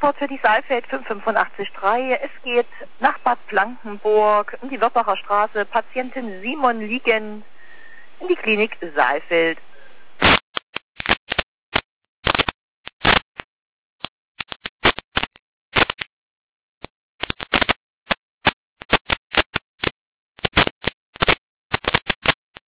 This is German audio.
Antwort für die Saalfeld 5883. Es geht nach Bad Blankenburg, in die Wirbacher Straße, Patientin Simon liegend, in die Klinik Saalfeld.